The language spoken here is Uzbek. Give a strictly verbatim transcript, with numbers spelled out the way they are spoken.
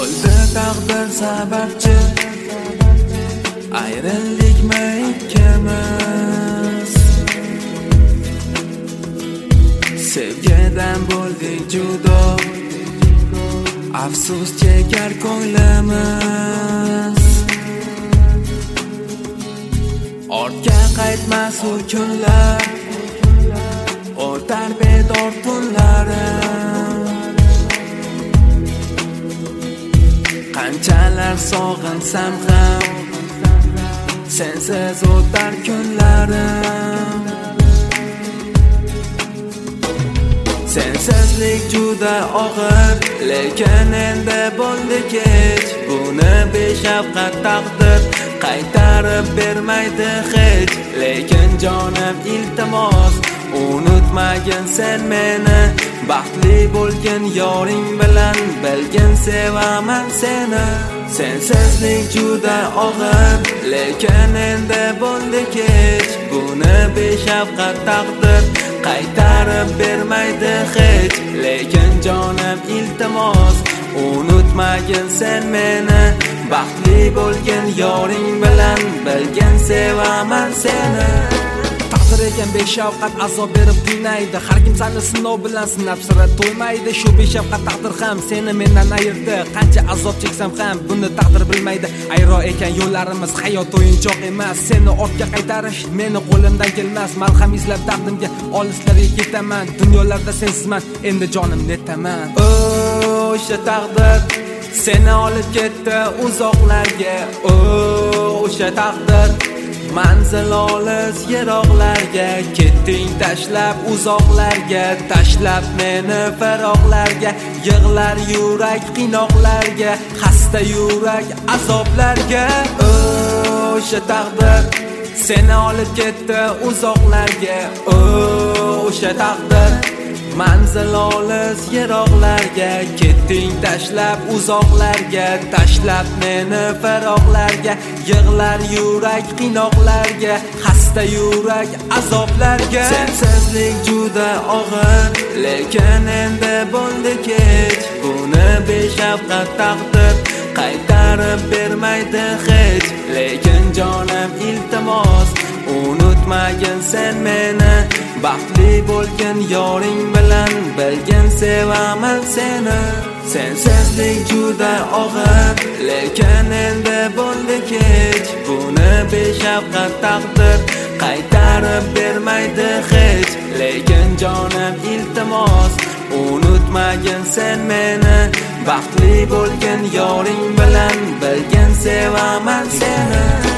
bo'ldi taqdir sababchi, ayrilikmi ikkimiz. Sevgidan bo'ldik judo, afsus chekar ko'nglimiz. Ortga qaytmas u kunlar, o'tar bedor tunlarim. Qanchalar sog'insam ham, sensiz o'tar kunlarim. Sensizlik juda og'ir, lekin endi bo'ldi kech. Buni beshafqat taqdir qaytarib bermaydi hech. Lekin jonim iltimos, unutmagin sen meni. Baxtli bo'lgin yoring bilan, bilgin sevaman seni. Sensizlik juda og'ir, lekin endi bo'ldi kech. Buni beshafqat taqdir qaytarib bermaydi hech. Lekin jonim iltimos, unutmagin sen meni. Baxtli bo'lgin yoring bilan, bilgin sevaman seni. Taqdir ekan beshafqat azob berib qiynaydi. Har kim seni sinov bilan sinab sira to'ymaydi. Shu beshafqat taqdir ham seni mendan ayirdi. Qancha azob cheksam ham buni taqdir bilmaydi. Ayro ekan yo'llarimiz, hayot o'yinchoq emas. Seni ortga qaytarish meni qo'limdan kelmas. Malham izlab dardimga olislarga ketaman. Dunyolarda sensizman, endi jonim netaman. O'sha taqdir seni olib ketdi uzoqlarga. O'sha taqdir manzil olis yiroqlarga. Ketding tashlab uzoqlarga, tashlab meni firoqlarga. Yig'lar yurak qiynoqlarga, xasta yurak azoblarga. O'sha taqdir seni olib ketdi uzoqlarga. O'sha taqdir manzil olis yiroqlarga. Ketding tashlab uzoqlarga, tashlab meni firoqlarga. Yig'lar yurak qiynoqlarga, xasta yurak azoblarga. Sensizlik juda og'ir, lekin endi bo'ldi kech. Buni beshafqat taqdir qaytarib bermaydi hech. Lekin jonim iltimos, unutmagin sen meni. Baxtli bo'lgin yoring bilan, bilgin sevaman seni. Sensizlik juda og'ir, lekin endi bo'ldi kech. Buni beshafqat taqdir qaytarib bermaydi hech. Lekin jonim iltimos, unutmagin sen meni. Baxtli bo'lgin yoring bilan, bilgin sevaman seni.